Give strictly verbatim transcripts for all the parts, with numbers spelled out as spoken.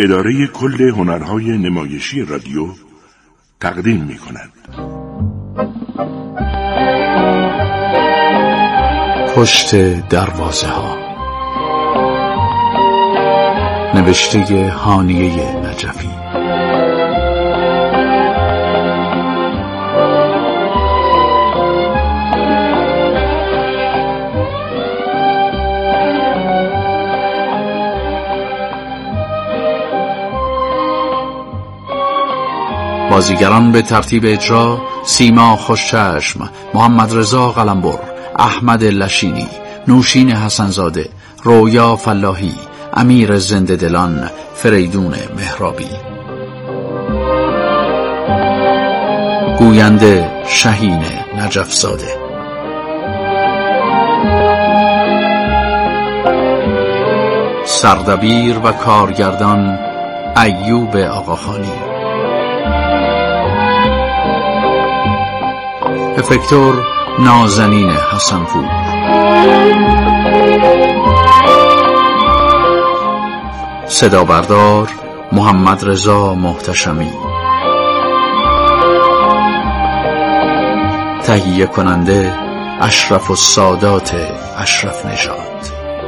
اداره کل هنرهای نمایشی رادیو تقدیم می کند. پشت دروازه ها، نوشته هانیه نجفی. بازیگران به ترتیب اجرا: سیما خوشچشم، محمد رضا قلمبر، احمد لشینی، نوشین حسنزاده، رویا فلاحی، امیر زنده دلان، فریدون مهرابی. گوینده شهین نجفزاده. سردبیر و کارگردان ایوب آقاخانی. افکتور نازنین حسنپور. صدا بردار محمد رضا محتشمی. تهیه کننده اشرف السادات اشرف نژاد.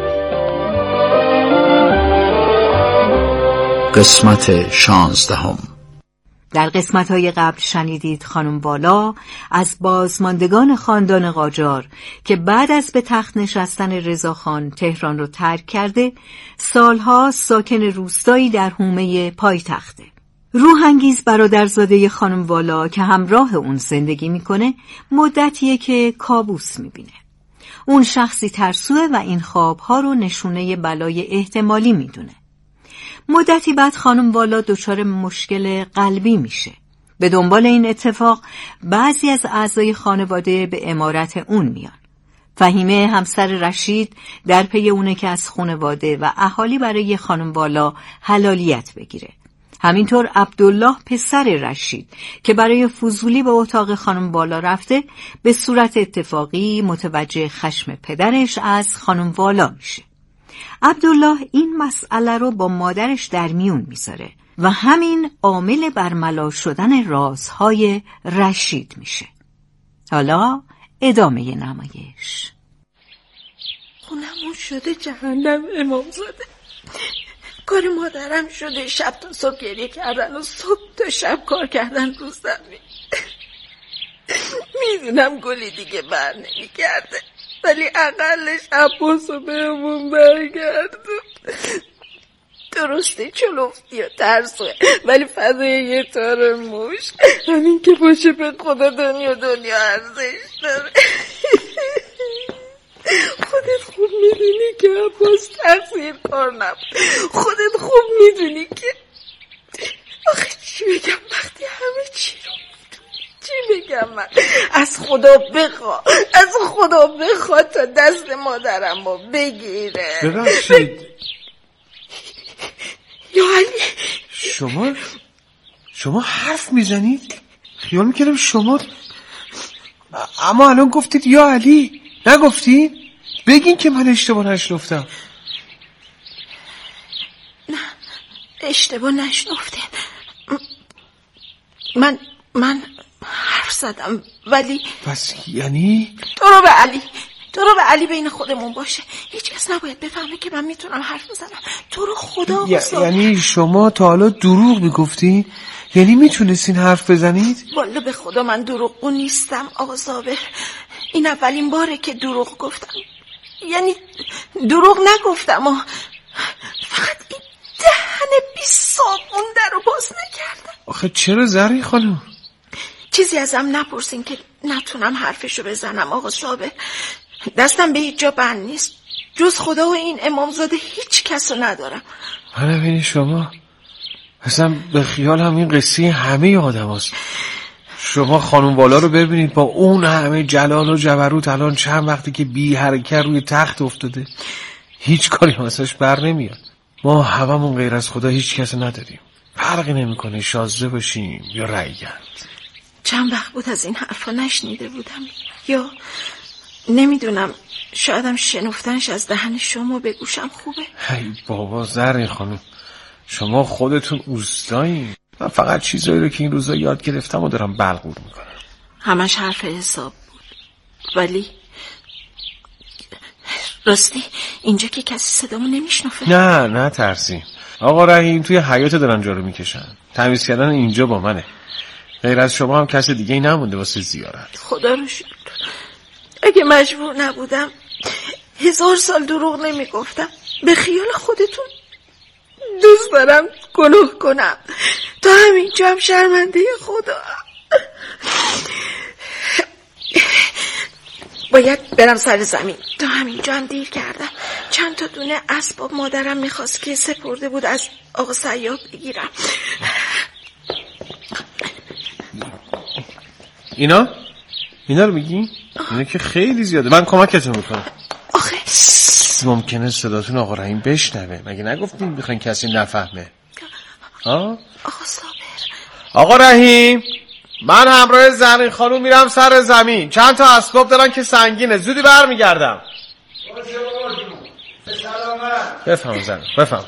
قسمت شانزدهم. در قسمت‌های قبل شنیدید خانم والا از بازماندگان خاندان قاجار که بعد از به تخت نشستن رضاخان تهران رو ترک کرده، سالها ساکن روستایی در حومه پایتخته. روحانگیز برادرزاده خانم والا که همراه اون زندگی میکنه، مدتیه که کابوس میبینه. اون شخصی ترسوه و این خوابها رو نشونه بلای احتمالی میدونه. مدتی بعد خانم والا دچار مشکل قلبی میشه. به دنبال این اتفاق بعضی از اعضای خانواده به عمارت اون میان. فهیمه همسر رشید در پی اونه که از خانواده و اهالی برای خانم والا حلالیت بگیره. همینطور عبدالله پسر رشید که برای فضولی به اتاق خانم والا رفته، به صورت اتفاقی متوجه خشم پدرش از خانم والا میشه. عبدالله این مسئله رو با مادرش در میون میذاره و همین عامل برملا شدن رازهای رشید میشه. حالا ادامه نمایش. خونمون شده جهنم امامزاده. کار مادرم شده شب تا صبح گریه کردن و صبح تا شب کار کردن رو زمین. میدونم گلی دیگه بر نمیگرده، ولی اقلش عباسو بهمون برگردون. درسته چلوفتی و ترسوه، ولی فضای یه تار موش همین که باشه به خدا دنیا دنیا ارزش داره. خودت خوب میدونی که عباس تقصیر کار نبود. خودت خوب میدونی که آخه چی بگم وقتی همه چی رو چی بگم من؟ از خدا بخوا از خدا بخوا تا دست مادرم رو بگیره. ببخشید یا علی، شما شما حرف میزنید؟ خیال میکردم شما، اما الان گفتید یا علی، نگفتید؟ بگین که من اشتباه نشنفتم. نه اشتباه نشنفته. من من حرف زدم، ولی پس یعنی تو رو به علی تو رو به علی بین خودمون باشه. هیچ کس نباید بفهمه که من میتونم حرف بزنم. تو رو خدا بسا. یعنی شما تا حالا دروغ میگفتین؟ یعنی میتونستین حرف بزنید؟ والا به خدا من دروغگو نیستم آقا صابر. این اولین باره که دروغ گفتم. یعنی دروغ نگفتم و فقط این دهن بی صابون در رو باز نکردم. آخه چرا زری خانم؟ چیزی ازم نپرسین که نتونم حرفشو بزنم آقا صابر. دستم به هیچ جا بند نیست، جز خدا و این امامزاده هیچ کسو ندارم. من ببینی شما اصلا به خیال هم این قصه همه آدم هست. شما خانم والا رو ببینید با اون همه جلال و جبروت الان چند وقتی که بی حرکت روی تخت افتاده، هیچ کاری واسش بر نمیاد. ما هممون غیر از خدا هیچ کس نداریم. فرقی نمیکنه شازده باشیم یا رعیت. چند وقت بود از این حرفا نشنیده بودم، یا نمیدونم شایدم شنفتنش از دهن شما به گوشم خوبه. هی بابا زرین خانم، شما خودتون اوستایین. من فقط چیزایی رو که این روزا یاد گرفتم و دارم بلغور میکنم. همش حرف حساب بود. ولی راستی اینجا که کسی صدامو نمیشنفه. نه نه ترسیم. آقا رحیم توی حیاط دارن جارو میکشن. تمیز کردن اینجا با منه. غیر از شما هم کسی دیگه ای نمونده واسه زیارت. خدا رو شکر. اگه مجبور نبودم هزار سال دروغ نمیگفتم. به خیال خودتون دوست دارم گناه کنم تا همینجا هم شرمنده خدا. باید برم سر زمین. تا همینجا هم دیر کردم. چند تا دونه اسباب مادرم میخواست که سپرده بود از آقا سیاح بگیرم. اینا؟ اینا رو میگی؟ اینا که خیلی زیاده. من کمکتون میکنم. آخه ممکنه صداتون آقا رحیم بشنوه. مگه نگفتین میخواین کسی نفهمه؟ ها؟ آقا صابر. آقا رحیم من همراه زرین خانوم میرم سر زمین. چند تا اسباب دارن که سنگینه. زودی برمیگردم. بفهم زن بفهم.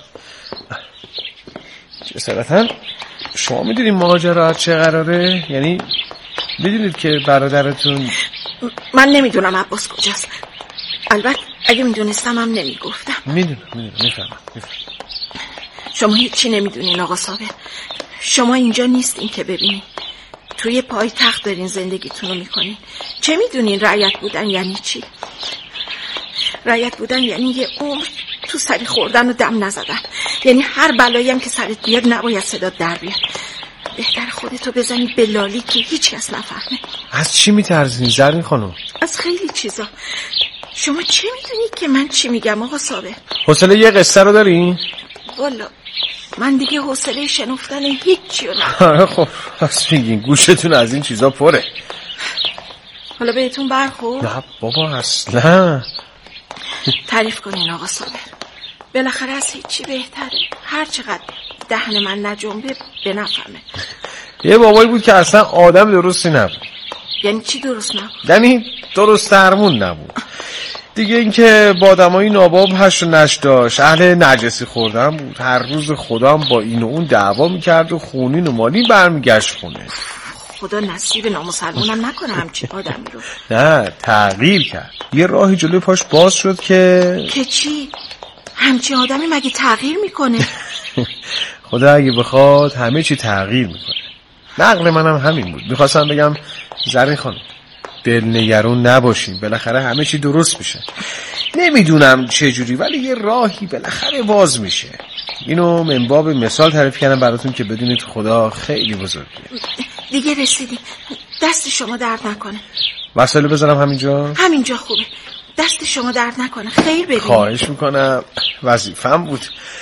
جسارتا شما میدونید ماجرا چه قراره؟ یعنی میدونید که برادرتون؟ من نمیدونم عباس کجاست. البته اگه میدونستم هم نمیگفتم. میدونم میدونم میفهمم میفهمم. شما هیچی نمیدونین آقا صابر. شما اینجا نیستین که ببینین. توی پای تخت دارین زندگیتون رو میکنین. چه میدونین رعیت بودن یعنی چی؟ رعیت بودن یعنی یه عمر تو سری خوردن و دم نزدن. یعنی هر بلایی هم که سرت بیاد نباید صدا در بیاد. بهتر خودتو بزنی به لالی که هیچ کس نفهمه. از چی میترسین زرین خانم؟ از خیلی چیزا. شما چه میدونید که من چی میگم آقا صابر؟ حوصله یه قصه رو دارین؟ والا من دیگه حوصله شنفتن هیچی رو ندارم. خب راست میگین گوشتون از این چیزا پره. حالا بهتون برخورد؟ نه بابا اصلا. تعریف کنین آقا صابر. بالاخره از هیچی بهتره. هر چقدر دهن من نجنبه به نفهمه. یه بابایی بود که اصلا آدم درستی نبود. یعنی چی درست نبود؟ یعنی درست درمون نبود. دیگه اینکه با آدمای ناباب هش و نش داشت. اهل نجسی خوردن بود. هر روز خودم با این و اون دعوا میکرد و خونین و مالین برمیگشت خونه. خدا نصیب نامسلمونم نکنه همچین آدمی رو. نه تغییر کرد. یه راهی جلوی پاش باز شد که که چی؟ همچین آدمی مگه تغییر میکنه؟ خدا اگه بخواد همه چی تغییر میکنه. نقل منم همین بود. میخواستم بگم زرین خانم دل نگران نباشین. بالاخره همه چی درست میشه. نمیدونم چه جوری ولی یه راهی بالاخره باز میشه. اینو من باب مثال تعریف کردم براتون که بدونید خدا خیلی بزرگه. دیگه رسیدی. دست شما درد نکنه. وسایل بذارم همینجا؟ همینجا خوبه. دست شما درد نکنه. خیر ببینید. خواهش میکنم. وظیفه‌م بود.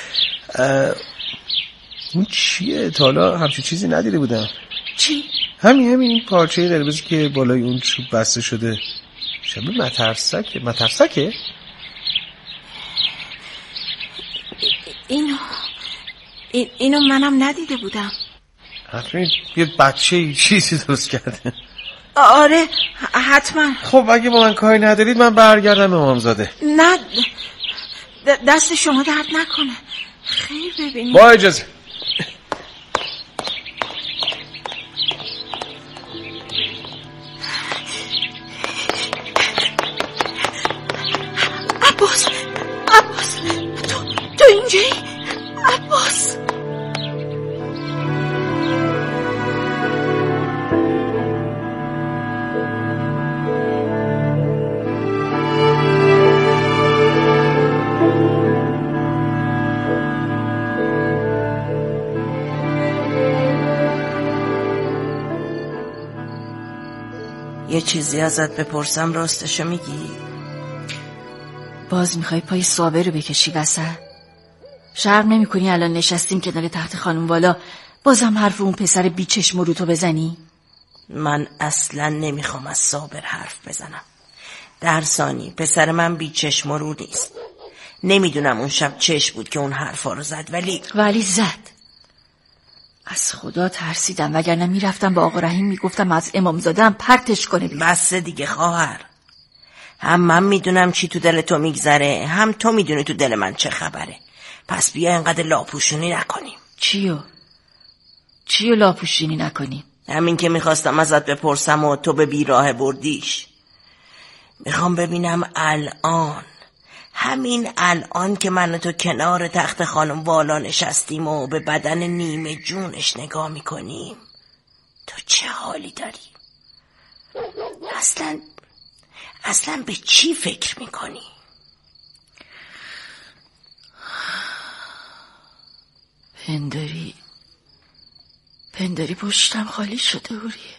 این چیه؟ تا حالا همچین چیزی ندیده بودم. چی؟ همین همین پارچه قرمزی که بالای اون چوب بسته شده. شبیه مترسکه. مترسکه؟ اینو این اینو منم ندیده بودم. حتما یه بچه چیزی درست کرده. آره حتما. خب اگه با من کاری ندارید من برگردم امامزاده. نه دست شما درد نکنه. خیر ببینید. با اجازه. عباس عباس تو تو اینجایی؟ عباس یه چیزی ازت بپرسم راستشو میگی؟ باز میخوای پای صابر رو بکشی وسط؟ شرم نمی کنی الان نشستیم کنار تخت خانم والا بازم حرف اون پسر بیچشم رو تو بزنی؟ من اصلا نمیخوام از صابر حرف بزنم. در ثانی پسر من بیچشم رو نیست. نمیدونم اون شب چش بود که اون حرفا رو زد ولی ولی زد. از خدا ترسیدم وگرنه میرفتم با آقا رحیم میگفتم از امامزاده‌ام پرتش کنه بیرون. بس دیگه خواهر. هم من میدونم چی تو دل تو میگذره هم تو میدونی تو دل من چه خبره. پس بیا اینقدر لاپوشونی نکنیم. چیو؟ چیو لاپوشونی نکنیم؟ همین که میخواستم ازت بپرسم و تو به بیراه بردیش. میخوام ببینم الان، همین الان که من و تو کنار تخت خانم والا نشستیم و به بدن نیمه جونش نگاه میکنیم، تو چه حالی داری؟ اصلا اصلا به چی فکر میکنی؟ پنداری پنداری پشتم خالی شده هوریه.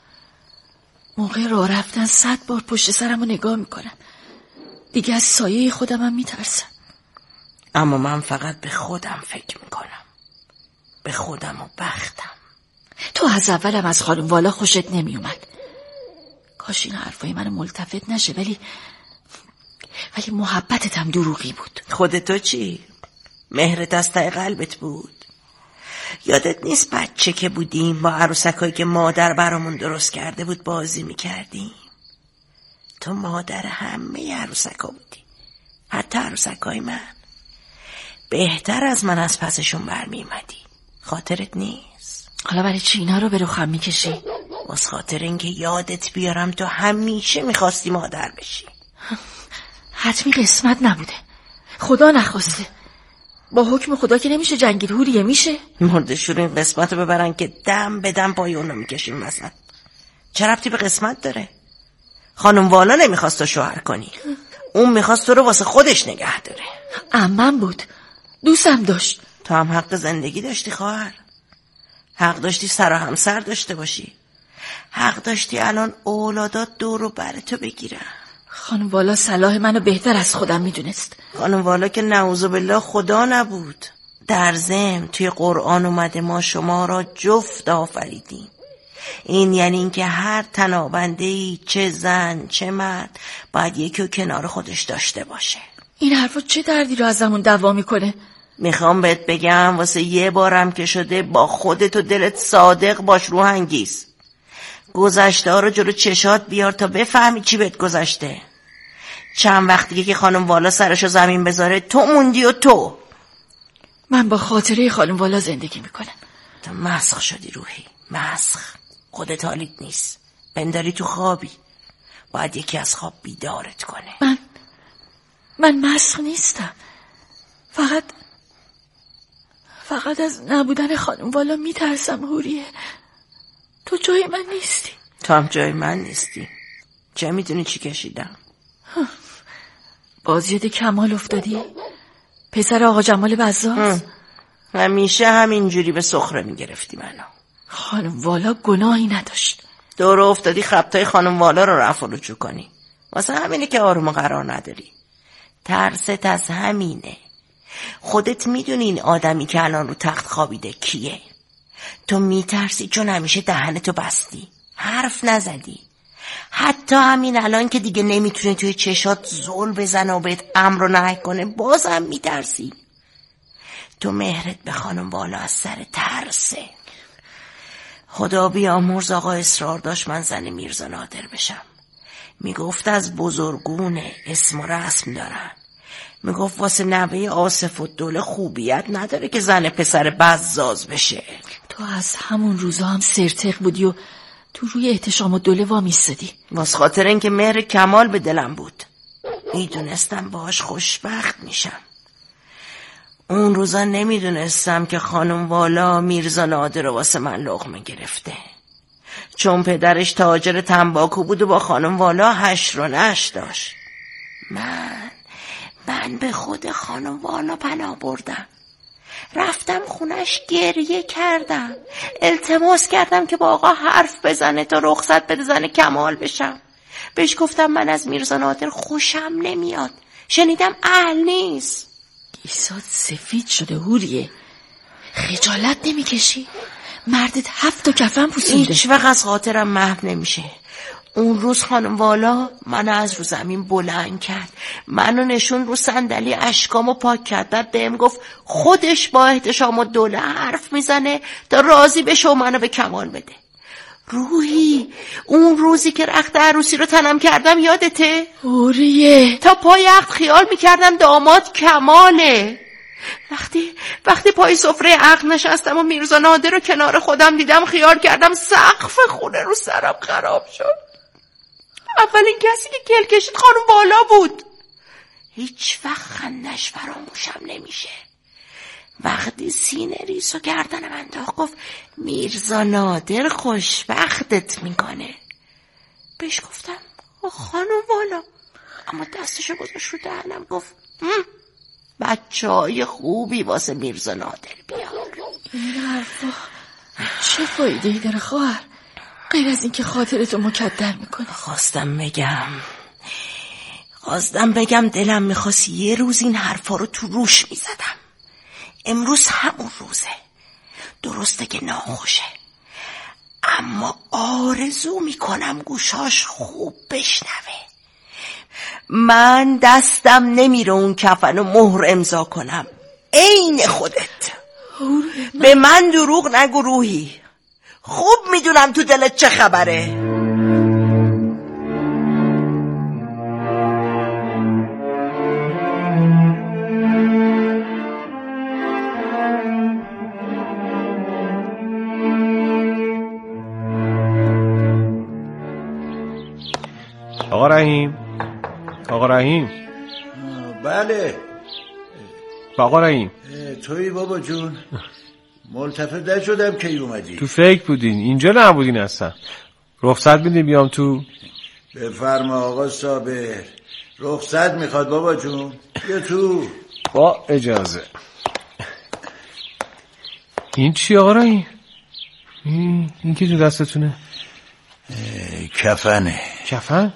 موقع راه رفتن صد بار پشت سرم رو نگاه میکنم. دیگه از سایه خودم هم میترسم. اما من فقط به خودم فکر میکنم، به خودم و بختم. تو از اولم از خانم والا خوشت نمیومد. کاش این حرفای من ملتفت نشه، ولی ولی محبتت هم دروغی بود. خودتو چی؟ مهرت از ته قلبت بود. یادت نیست بچه که بودیم با عروسکایی که مادر برامون درست کرده بود بازی میکردیم؟ تو مادر همه عروسکا بودی، حتی عروسکای من. بهتر از من از پسشون برمیومدی. خاطرت نیست؟ حالا برای چی اینا رو به رخم میکشی؟ واسه خاطر اینکه یادت بیارم تو همیشه میخواستی مادر بشی. حتمی قسمت نبوده، خدا نخواسته. با حکم خدا که نمیشه جنگید هوریه. میشه مردشور این قسمت رو ببرن که دم به دم پای اونو میکشیم مثلا. چه ربطی به قسمت داره؟ خانم والا نمیخواست تو شوهر کنی، اون میخواست تو رو واسه خودش نگه داره. عمم بود، دوستم داشت. تو هم حق زندگی داشتی خواهر، حق داشتی سر و همسر داشته باشی، حق داشتی الان اولادات دور و بر تو بگیرن. خانم والا صلاح منو بهتر از خودم میدونست. خانم والا که نعوذ بالله خدا نبود. در ضمن توی قرآن اومده ما شما را جفت آفریدیم. این یعنی این که هر تنابنده‌ای، چه زن چه مرد، باید یکی رو کنار خودش داشته باشه. این حرفا چه دردی رو ازمون دوا میکنه؟ میخوام بهت بگم واسه یه بارم که شده با خودت و دلت صادق باش، روحنگیز. گذشته ها رو جلو چشات بیار تا بفهمی چی بهت گذشته. چند وقتی که خانم والا سرشو زمین بذاره تو موندی و تو. من با خاطره خانم والا زندگی میکنم. تو مسخ شدی روحی، مسخ. خودت حالیت نیست، پنداری تو خوابی، باید یکی از خواب بیدارت کنه. من من مسخ نیستم، فقط فقط از نبودن خانم والا میترسم هوریه. تو جای من نیستی. تو هم جای من نیستی. چه میدونی چی کشیدم؟ باز یاد کمال افتادی؟ پسر آقا جمال بزاز؟ همیشه همینجوری به سخره میگرفتی منو. خانم والا گناهی نداشت. دور افتادی خبتای خانم والا رو رفع و رجوع کنی. واسه همینه که آروم قرار نداری. ترست از همینه. خودت میدونی این آدمی که الان رو تخت خوابیده کیه. تو میترسی چون همیشه دهنتو بستی، حرف نزدی. حتی همین الان که دیگه نمیتونه توی چشات زل بزنه و بهت امر و نهی کنه بازم میترسی. تو مهرت به خانم والا از سر ترسه. خدا بیامرز آقا اصرار داشت من زن میرزا نادر بشم. میگفت از بزرگونه اسم و رسم دارن. میگفت واسه نوه آصف الدوله خوبیت نداره که زن پسر بزاز بشه. تو از همون روزا هم سرتق بودی و تو روی احتشام الدوله وامیستادی. واسه خاطر اینکه مهر کمال به دلم بود، میدونستم باهاش خوشبخت میشم. اون روزا نمیدونستم که خانم والا میرزا نادر رو واسه من لقمه گرفته، چون پدرش تاجر تنباکو بود و با خانم والا هشر و نش داشت. من من به خود خانم والا پناه بردم، رفتم خونش گریه کردم، التماس کردم که با آقا حرف بزنه تا رخصت بده زن کمال بشم. بهش گفتم من از میرزا نادر خوشم نمیاد، شنیدم اهل نیست. گیسات سفید شده هوریه، خجالت نمیکشی؟ مردت هفت و کفن پوسیده. هیچ وقت از خاطرم محو نمیشه. اون روز خانم والا منو از رو زمین بلند کرد، منو نشون رو صندلی، اشکامو پاک کرد، بعد بهم گفت خودش با احتشام الدوله حرف میزنه تا راضی بشه و منو به کمال بده. روحی اون روزی که رخت عروسی رو تنم کردم یادته؟ هوریه تا پای عقد خیال میکردم داماد کماله. وقتی وقتی پای سفره عقد نشستم و میرزا نادر رو کنار خودم دیدم خیال کردم سقف خونه رو سرم خراب شد. اولین کسی که گل کشید خانم بالا بود. هیچ وقت خندش فراموشم نمیشه. وقتی سینه ریز و گردنم انداخت گفت میرزا نادر خوشبختت میکنه. بهش گفتم خانم والا، اما دستشو گذاشت رو دهنم گفت بچه های خوبی واسه میرزا نادر بیار. این حرفا چه فایده ای داره خواهر غیر از این که خاطرتو مکدر میکنه؟ خواستم بگم خواستم بگم دلم میخواست یه روز این حرفا رو تو روش میزدم. امروز همون روزه. درسته که ناخوشه، اما آرزو میکنم گوشاش خوب بشنوه. من دستم نمیره اون کفن و مهر امضا کنم. عین خودت. به من دروغ نگو روحی. خوب میدونم تو دلت چه خبره. آقا رحیم، آقا رحیم. بله آقا رحیم. تویی بابا جون؟ ملتفت نشدم کی اومدی. تو فکر بودین، اینجا نبودین اصلا. رخصت میدی بیام تو؟ بفرما آقا صابر، رخصت میخواد بابا جون. بیا تو. با اجازه. این چی آقا رحیم؟ این, این که تو دستتونه؟ کفنه. کفن؟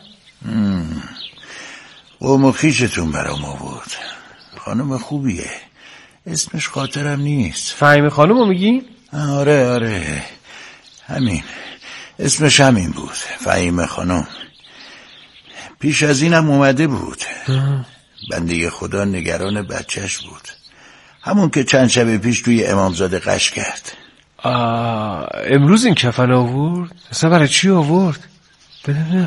قوم و خیشتون برام آورد. خانم خوبیه، اسمش خاطرم نیست. فهیمه خانم میگی؟ آره آره همین، اسمش همین بود، فهیمه خانم. پیش از اینم اومده بود. بنده خدا نگران بچهش بود، همون که چند شب پیش توی امامزاده قش کرد. آه، امروز این کفن آورد؟ اصلا برای چی آورد؟ بده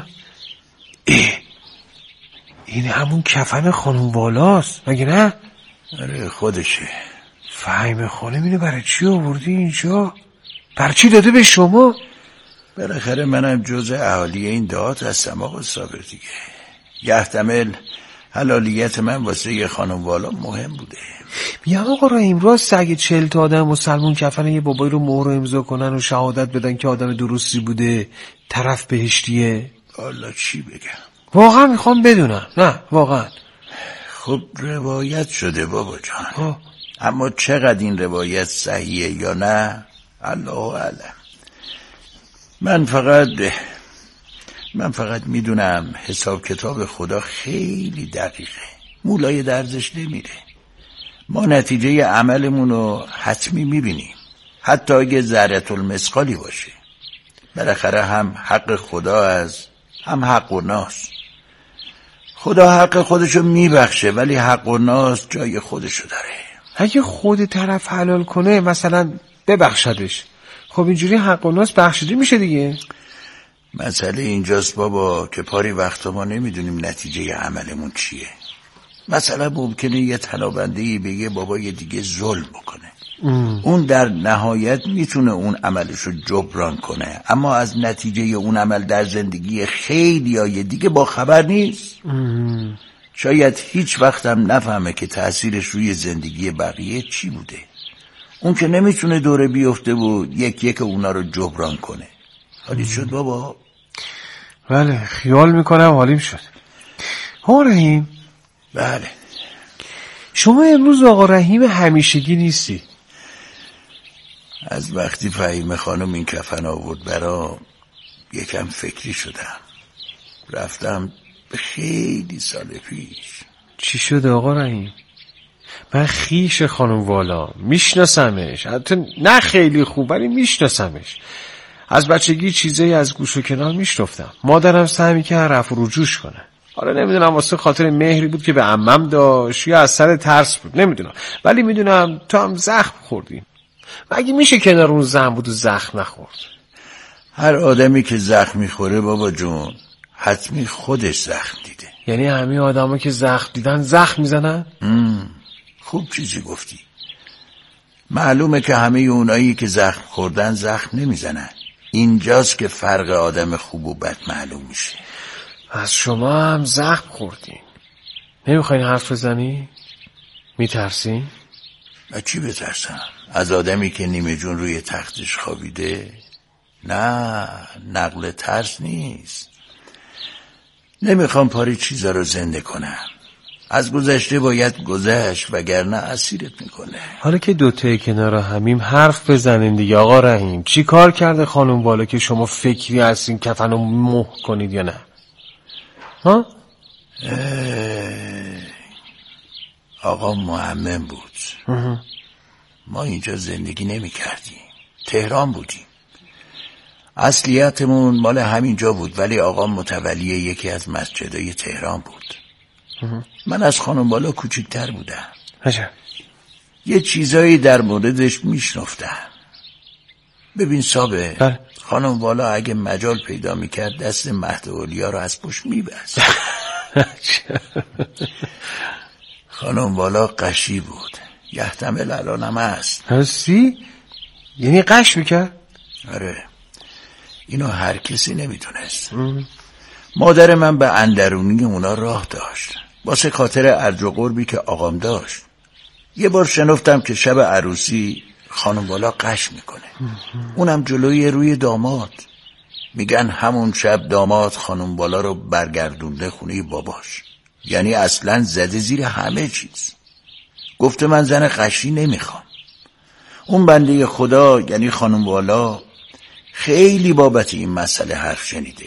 این همون کفن خانم والاست مگه نه؟ آره خودشه. فهیمه خانم اینو برای چی آوردی اینجا؟ برای چی داده به شما؟ بالاخره منم جزء اهالی این دهات هستم آقا صابر دیگه. یحتمل حلالیت من واسه یه خانم والا مهم بوده. بیا آقا رحیم، راست اگه چهل تا آدم مسلمون کفن یه بابایی رو مهر امضا کنن و شهادت بدن که آدم درستی بوده، طرف بهشتیه؟ والا چی بگم، واقعا میخوام بدونم. نه واقعا. خب روایت شده بابا جان. ها. اما چقدر این روایت صحیحه یا نه الله اعلم. من فقط من فقط میدونم حساب کتاب خدا خیلی دقیقه، مولای درزش نمیره. ما نتیجه عملمون رو حتمی میبینیم، حتی اگه ذره المثقالی باشه. بالاخره هم حق خدا از هم حق و ناس. خدا حق خودشو میبخشه ولی حق و ناس جای خودشو داره. اگه خود طرف حلال کنه مثلا ببخشدش، خب اینجوری حق و ناس بخشیده میشه دیگه. مسئله اینجاست بابا که پاری وقتا ما نمیدونیم نتیجه عملمون چیه. مثلا ممکنه یه طلابنده‌ای به یه بابای دیگه ظلم بکنه. ام. اون در نهایت میتونه اون عملشو جبران کنه، اما از نتیجه اون عمل در زندگی خیلی های دیگه با خبر نیست. ام. شاید هیچ وقتم نفهمه که تأثیرش روی زندگی بقیه چی بوده. اون که نمیتونه دوره بیفته و یک یک اونا رو جبران کنه. حالی شد بابا؟ بله خیال میکنم حالیم شد. آقا رحیم. بله. شما امروز آقا رحیم همیشگی نیستی. از وقتی فهیمه خانم این کفن آورد برام یکم فکری شدم، رفتم به خیلی سال پیش. چی شده آقا رحیم؟ من خیش خانم والا میشناسمش، حتی نه خیلی خوب ولی میشناسمش. از بچگی چیزایی از گوش و کنار میشنفتم. مادرم سعی می‌کرد رفع و رجوعش کنه. حالا نمیدونم واسه خاطر مهری بود که به عمم داشت یا از سر ترس بود، نمیدونم، ولی میدونم تو هم زخم خوردی. مگه میشه کنار اون زن بود و زخم نخورد؟ هر آدمی که زخم میخوره بابا جون حتمی خودش زخم دیده. یعنی همه آدما که زخم دیدن زخم میزنن؟ خوب چیزی گفتی. معلومه که همه اونایی که زخم خوردن زخم نمیزنن. اینجاست که فرق آدم خوب و بد معلوم میشه. از شما هم زخم خوردین، نمیخواین حرف بزنی؟ میترسین؟ من چی بترسم؟ از آدمی که نیمه جون روی تختش خوابیده؟ نه، نقل ترس نیست. نمیخوام پاری چیزا رو زنده کنم. از گذشته باید گذشت، وگرنه اسیرت میکنه. حالا که دوتای کنار همیم حرف بزنین دیگه آقا رحیم. چی کار کرده خانم والا که شما فکری هستین کفن رو مهر کنید یا نه؟ ها؟ آقا معمم بود. ما اینجا زندگی نمی کردیم، تهران بودیم. اصلیتمون مال همینجا بود، ولی آقا متولی یکی از مسجدای تهران بود. من از خانم بالا کوچکتر بودم. عجب. یه چیزایی در موردش میشنفتم. ببین صابر، بله. خانم بالا اگه مجال پیدا میکرد دست مهد اولیا رو از پشت میبست. خانم بالا قشی بود، یحتمل الانم هست. هستی؟ یعنی قش میکرد؟ آره، اینو هر کسی نمیدونست. مادر من به اندرونی اونا راه داشت، واسه خاطر ارج و قربی که آقام داشت. یه بار شنفتم که شب عروسی خانم بالا قش میکنه، اونم جلوی روی داماد. میگن همون شب داماد خانم بالا رو برگردونده خونه باباش، یعنی اصلا زده زیر همه چیز. گفته من زن قشی نمیخوام. اون بنده خدا یعنی خانم بالا خیلی بابت این مسئله حرف شنیده.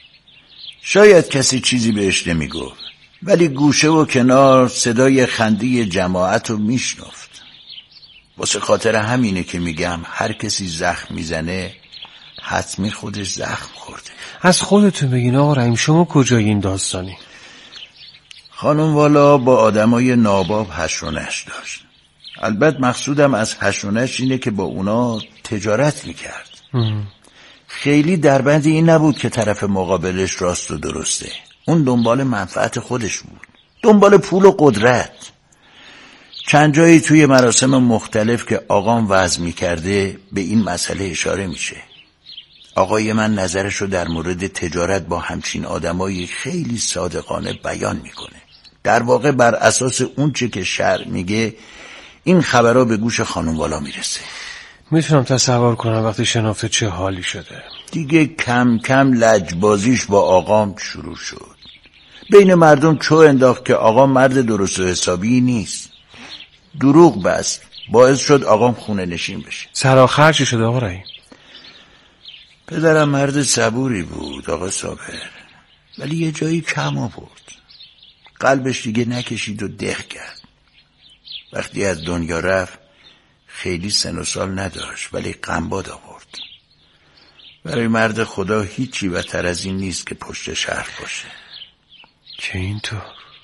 شاید کسی چیزی بهش نمیگفت، ولی گوشه و کنار صدای خنده جماعت رو میشنفت. واسه خاطر همینه که میگم هر کسی زخم میزنه حتمی خودش زخم خورده. از خودتون بگین آقا رحیم، شما کجای این داستانی؟ خانم والا با آدمای ناباب حشر و نشر داشت. البته مقصودم از حشر و نشر اینه که با اونا تجارت میکرد. ام. خیلی دربند این نبود که طرف مقابلش راست و درسته. اون دنبال منفعت خودش بود، دنبال پول و قدرت. چند جایی توی مراسم مختلف که آقام وعظ میکرده به این مسئله اشاره میشه. آقای من نظرشو در مورد تجارت با همچین آدمایی خیلی صادقانه بیان میکنه. در واقع بر اساس اون چه که شرع میگه این خبرها به گوش خانم والا میرسه. میتونم تصور کنم وقتی شناخته چه حالی شده. دیگه کم کم لجبازیش با آقام شروع شد. بین مردم چو انداخت که آقام مرد درست و حسابی نیست. دروغ بست، باعث شد آقام خونه نشین بشه. سرآخر چی شد آقا رحیم؟ پدرم مرد صبوری بود آقا صابر، ولی یه جایی کم آورد. قلبش دیگه نکشید و دق کرد. وقتی از دنیا رفت خیلی سن و سال نداشت، ولی غمباد آورد. برای مرد خدا هیچی بهتر از این نیست که پشتش حرف باشه. که اینطور؟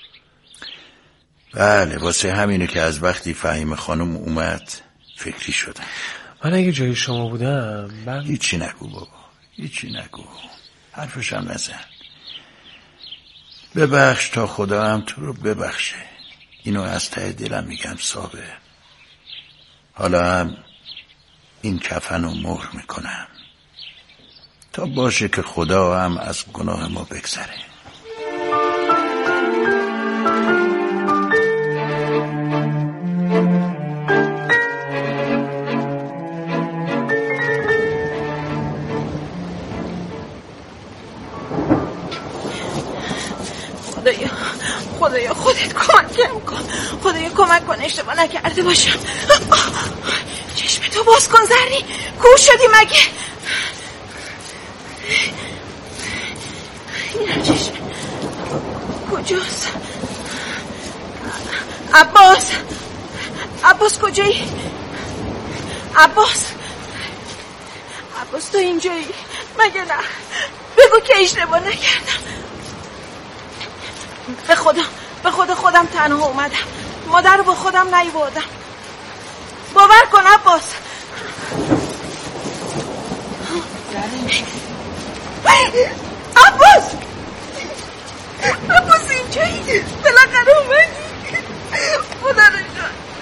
بله، واسه همینه که از وقتی فهیم خانم اومد فکری شدم. من اگه جای شما بودم من... هیچی نگو بابا، هیچی نگو، حرفشم نزن. ببخش تا خدا هم تو رو ببخشه. اینو از ته دلم میگم صابر. حالا هم این کفن رو مهر میکنم تا باشه که خدا هم از گناه ما بگذره. خدایا خدایا خودت کمکم کن، خدایا کمک کن اشتباه نکرده باشم. چشم تو باز کن زرنی، کور شدی مگه؟ این چشم کجاست؟ عباس عباس کجایی؟ عباس عباس تو اینجایی؟ مگه نه؟ بگو که اشتباه نکردم. به خدا به خدا خودم تنها اومدم، مادر رو با خودم نیاوردم. باور کن عباس. عباس عباس اینجایی؟ بالاخره اومدی؟ خدا رو شکر.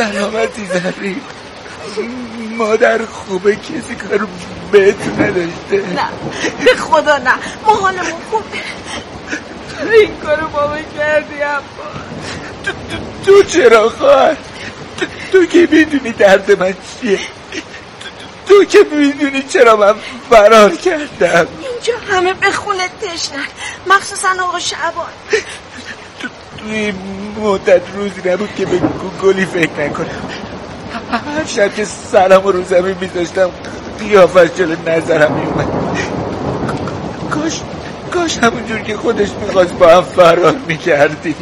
سلامتی زری. مادر خوبه، کسی کارو بهت نداشته؟ نه به خدا نه، ما حالمون خوبه. این کارو بابا کردی عباس. تو, تو, تو چرا خواهر؟ تو, تو که میدونی درد من چیه، تو, تو که میدونی چرا من فرار کردم. اینجا همه به خونه تشنن، مخصوصا آقا شعبان. تو توی مدت روزی نبود که به گلی فکر نکنم. هر شب که سلام رو زمین میذاشتم قیافش جلو نظرم میومد. کاش کاش همونجور که خودش میخواست با هم فرار میکردی.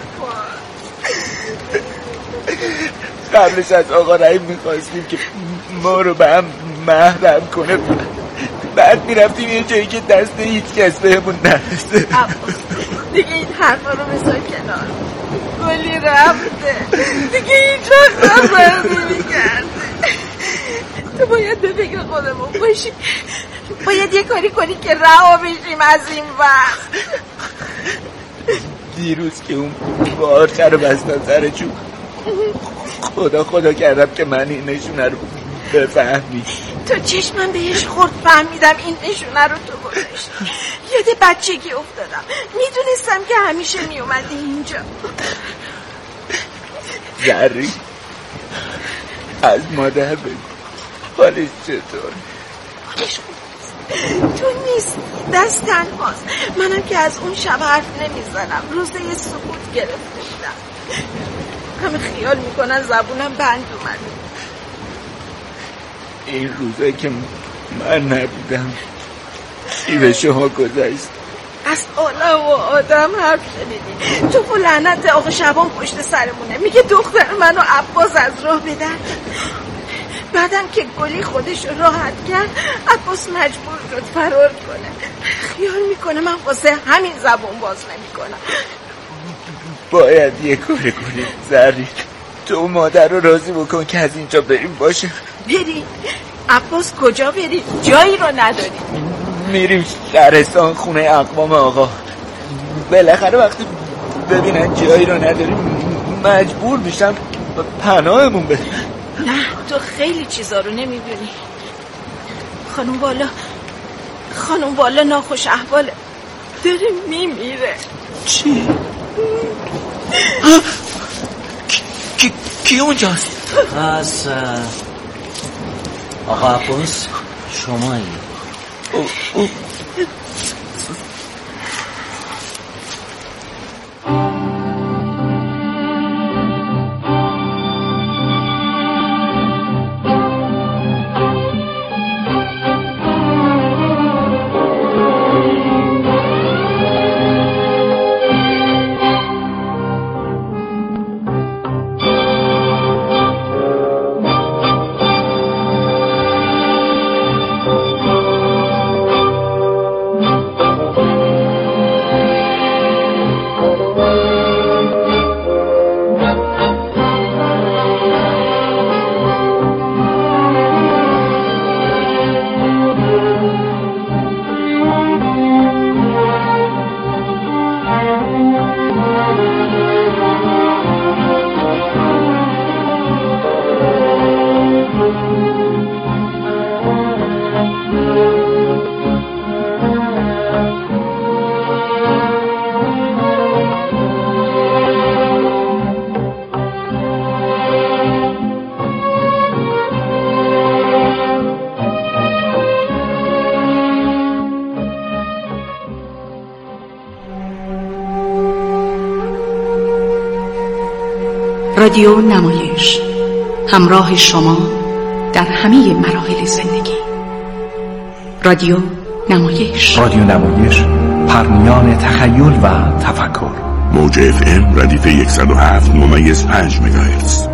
قبلش از آقا رحیم میخواستیم که ما رو به هم محرم کنه، بعد میرفتیم یه جایی که دست هیچ کس بهمون نرسه. دیگه این حرفا رو بذار کنار، گلی رفته دیگه هیچ وقت هم باید نمیگرده. تو باید به فکر خودمون باشی، باید یه کاری کنی که رها بشیم از این وقت. دیروز که اون بارچه رو بستن سر چوب، خدا خدا کردم که من این نشونه رو بفهمی. تو چشمم بهش خورد فهمیدم این نشونه رو تو گذاشتی. یاد بچگی افتادم، میدونستم که همیشه میومدی اینجا. زری از مادر بگو حالش چطور؟ حالش خوب، تو نیست، دست تنهاست. منم که از اون شب حرف نمیزنم، روزه یه سکوت گرفته بودم. همه خیال میکنن زبونم بند اومده. این روزه که من نبودم چی به شما گذشت؟ از عالم و آدم حرف شنیدی. تو و لعنت آقا شبان پشت سرمونه، میگه دختر منو عباس از راه بدن. بعدم که گلی خودش راحت کرد، عباس مجبور شد فرار کنه. خیال میکنه من واسه همین زبون باز نمیکنم. باید یه کاری کنیم زری، تو مادر رو راضی بکن که از اینجا بریم. باشه بریم؟ عباس کجا بریم؟ جایی رو نداریم. میریم شهرستان، خونه اقوام آقا. بالاخره وقتی ببینن جایی رو نداریم مجبور میشن پناهمون بدن. نه تو خیلی چیزا رو نمیبینی. خانم والا خانم والا ناخوش احواله، داره میمیره. چی؟ کی, کی اونجاست؟ از آقا عباس شمایی؟ او او رادیو نمایش، همراه شما در همه مراحل زندگی. رادیو نمایش، رادیو نمایش، پرمیان تخیل و تفکر. موج اف ام ردیف صد و هفت ممیز پنج مگاهرتز.